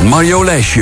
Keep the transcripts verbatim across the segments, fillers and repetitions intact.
Mario Lijstje.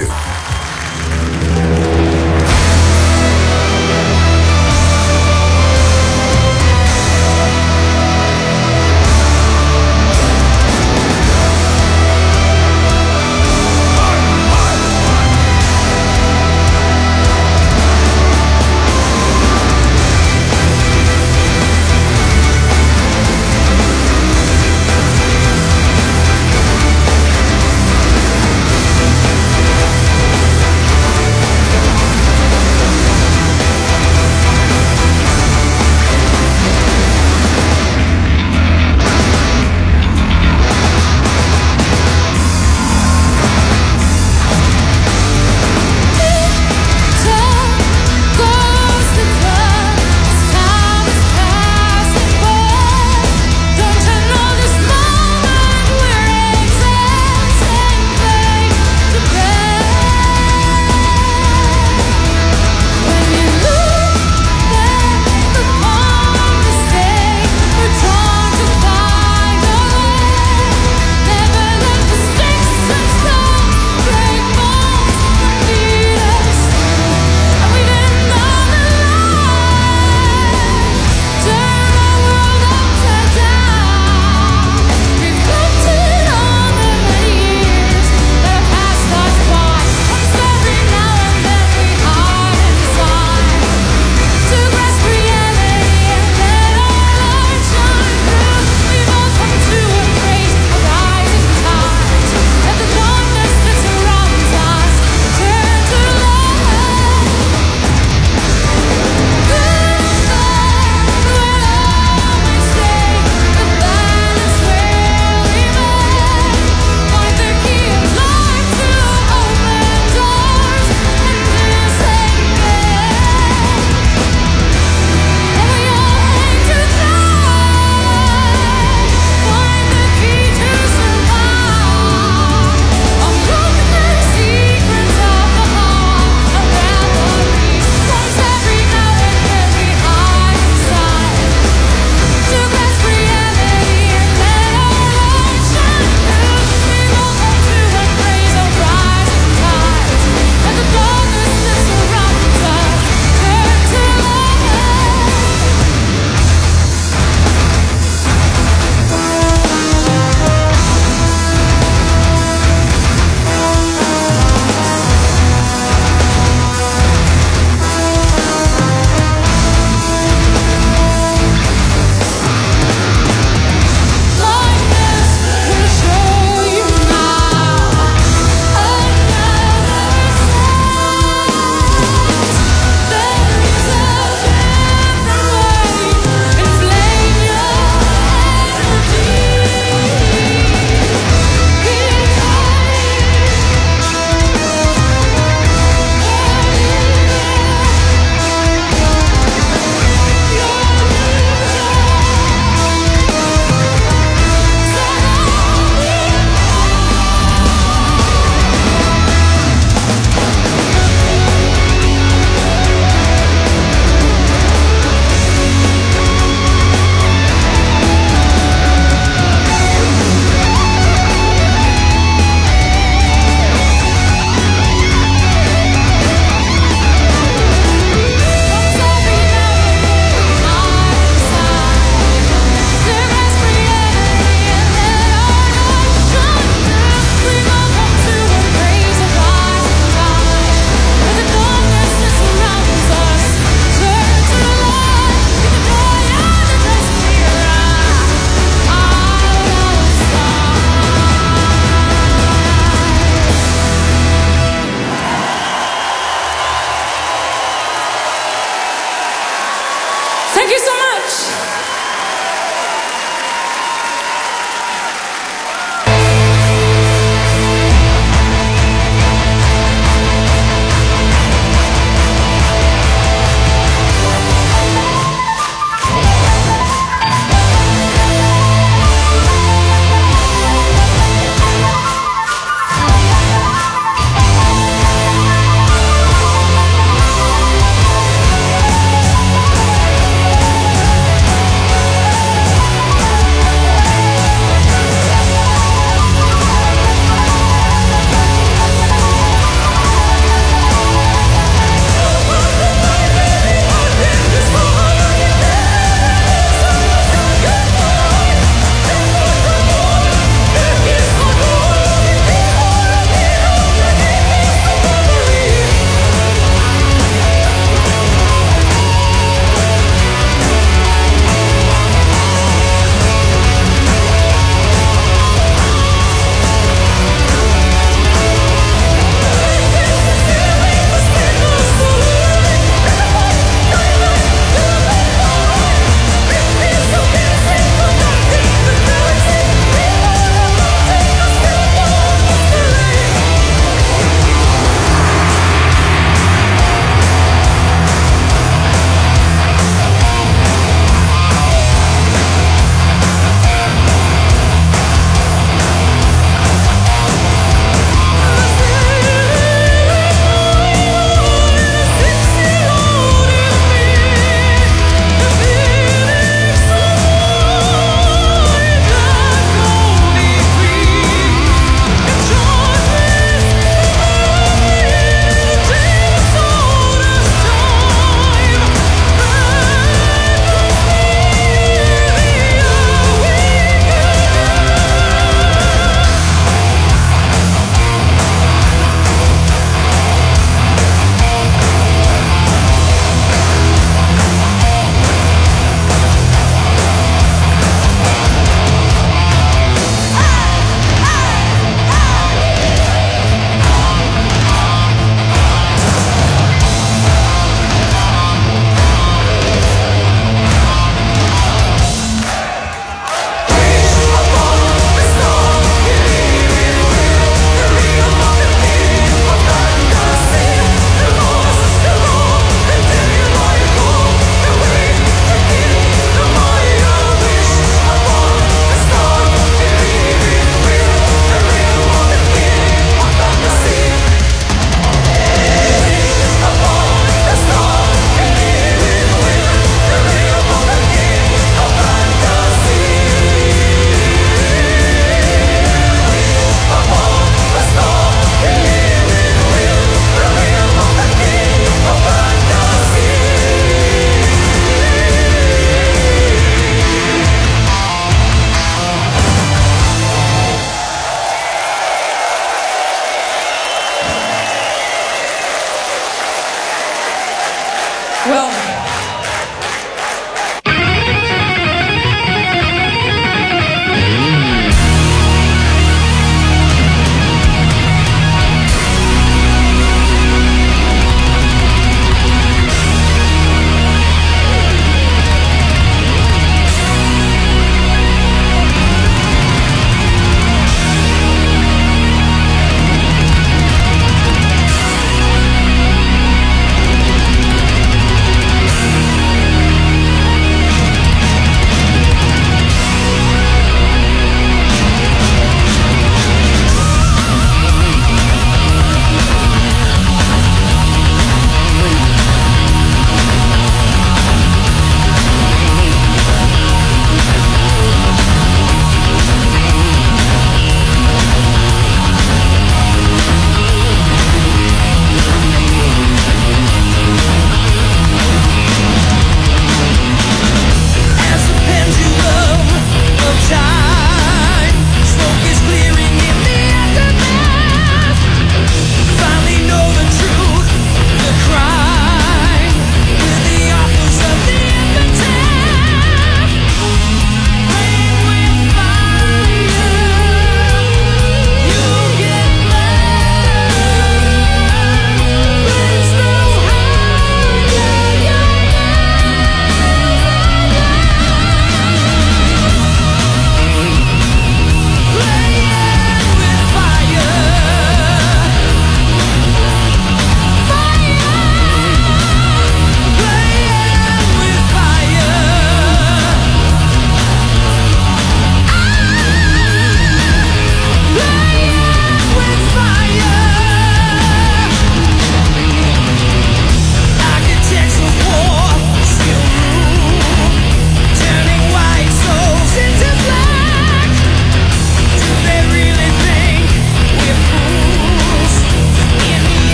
Well,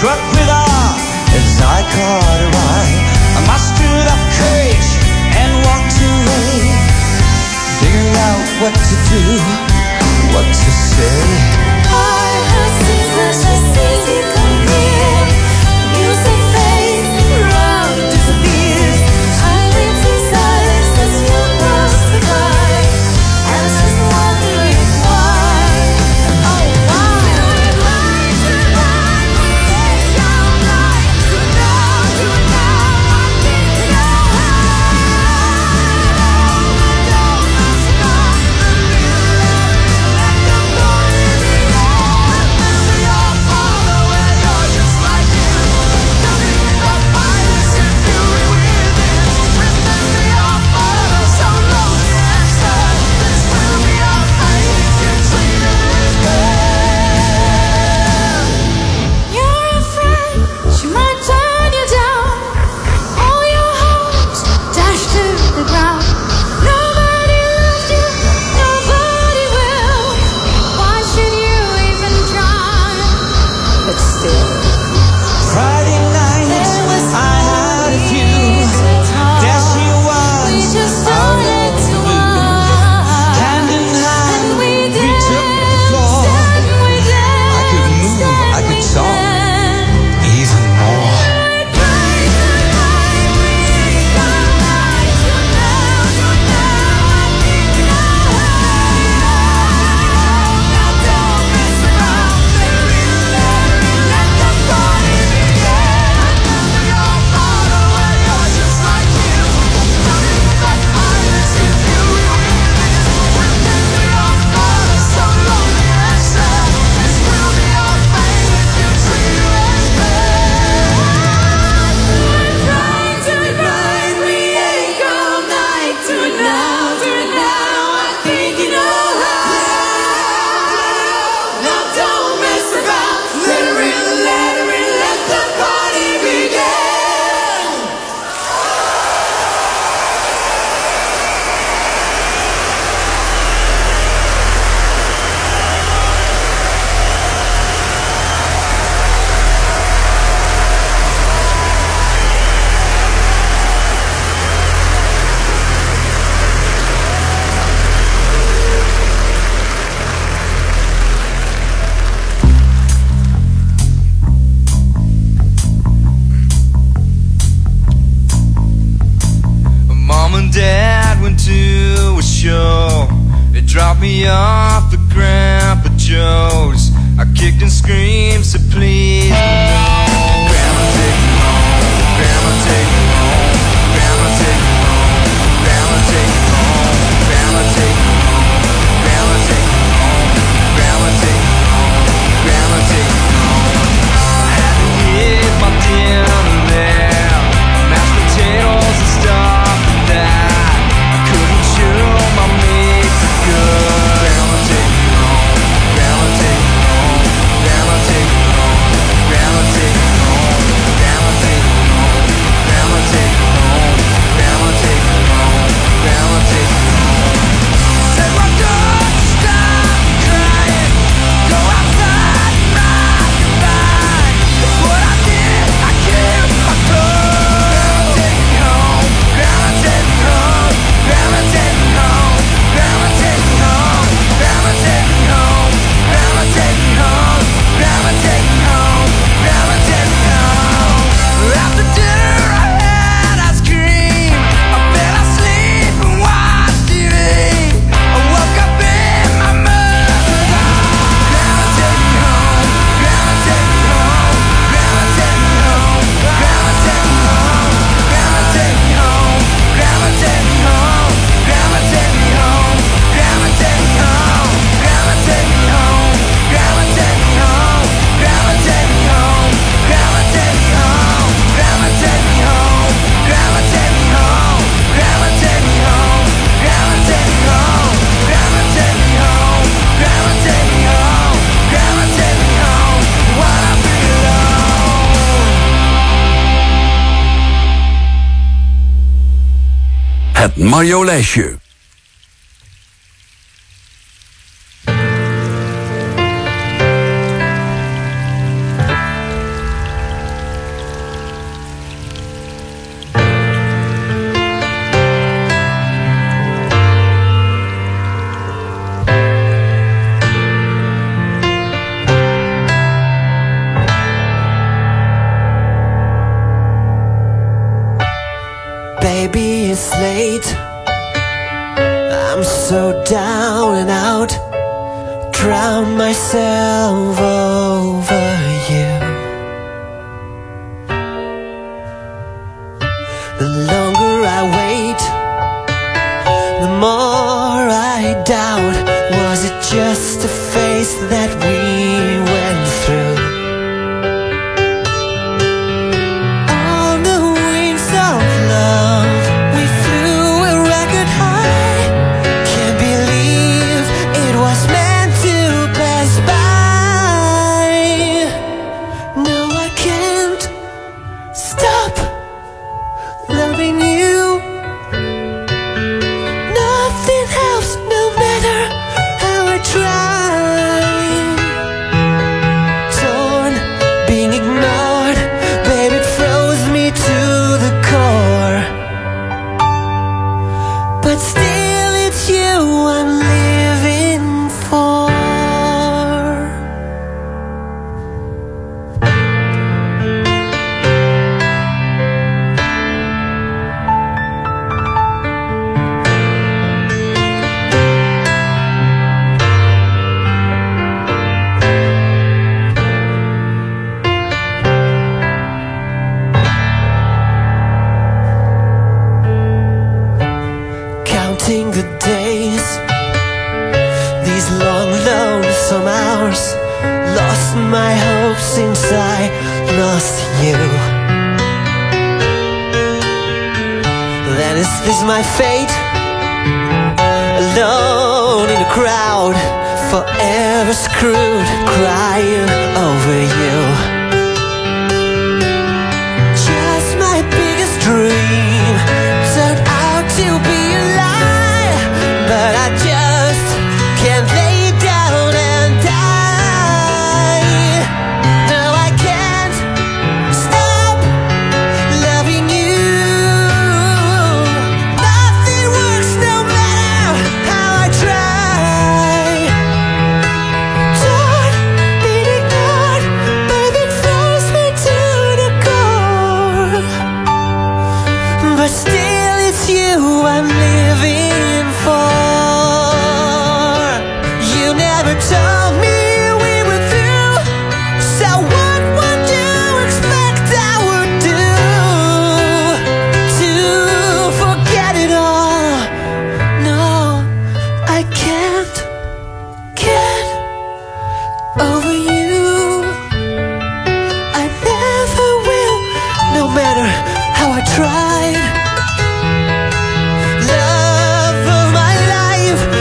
struck with awe as I caught her eye. I mustered up courage and walked away, figuring out what to do, what to say. I have seen that she sees you come near. Music fades, the round disappears. I wait in silence as you pass me by. I was just wondering why. Oh, why? Doing right, doing right, we ain't your right. Do it now, do it now, I need to know how. Don't mess around, let the glory be all. Remember your father when you're just like him. Nothing but violence and fury within. Remember your father, so lonely and sad. This will be our fate, get treated as bad. You're a friend, she might turn you down. All your hopes dashed to the ground. Nobody loves you, nobody will. Why should you even try? But still, Friday night, there was I had a few. There she we was, just out started of to the blue. walk. Hand in hand, And we we took the danced, floor. and we I could danced, move, I and could we talk, danced. even more. Mom and Dad went to a show. They dropped me off at Grandpa Joe's. I kicked and screamed, said please no. Grandma take me home, Grandma take me home, Grandma take me home, Grandma take me home, Grandma take me home, Grandma take me home, Grandma take me home, Grandma take me home. I had to eat my dinner there, mashed potatoes and stuff like that. I couldn't chew my meat so good. Grandma take me home, Grandma take me home, Grandma take me home, Grandma take me home, Grandma take me home, Grandma take me home, Grandma take me home, Grandma take me home. Said my don't stop crying, go outside and ride your bike. That's what I did, I kept my clothes. Grandma take me home, Grandma take me home, Grandma take me home, Grandma take me home, Grandma take me home, Grandma take me home, Grandma take me home, Grandma take me home. After dinner I had ice cream, I fell asleep and watched T V. I woke up in my mother's arms. Grandma take me home, Grandma take me home, Grandma take me home, Grandma take me home, Grandma take me home, Grandma take me home, Grandma take me home, Grandma take me home, Grandma take me home, Grandma take me home, Grandma take me home, Grandma take me home, Grandma take me home, Grandma take me home, Grandma take me home, Grandma take me home, Grandma take me home, Grandma take me home, Grandma take me home, while I feel alone. Het Mario-lijstje. it's late. I'm so down and out, drown myself over you. The longer I wait, the more I doubt, was it just a phase that we went through? On the wings of love, we flew a record high. Can't believe it was meant to pass by. No, I can't stop loving you. Nothing helps, no matter how I try. Torn, being ignored, baby, it froze me to the core. But still it's you I'm living for. Counting the days, these long lonesome hours, lost my hope since I lost you. Then is this my fate? Alone in a crowd, forever screwed, crying over you. Just my biggest dream turned out to be a lie, but I just can't lay down and die. No, I can't stop loving you. Nothing works no matter how I try. Torn, being ignored, baby, it froze me to the core. But still it's you I'm living for. You never told me we were through, so what would you expect I would do? To forget it all? No, I can't get over you. I never will, no matter how I try.